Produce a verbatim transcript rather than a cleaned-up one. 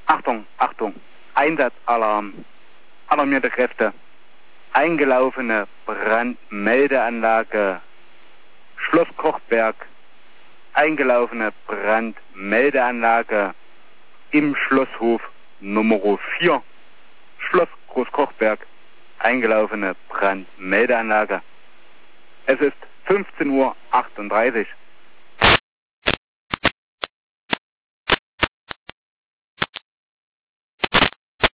Achtung, Achtung, Einsatzalarm, alarmierte Kräfte, eingelaufene Brandmeldeanlage, Schloss Kochberg, eingelaufene Brandmeldeanlage im Schlosshof Nummer vier, Schloss Großkochberg, eingelaufene Brandmeldeanlage. Es ist fünfzehn Uhr achtunddreißig.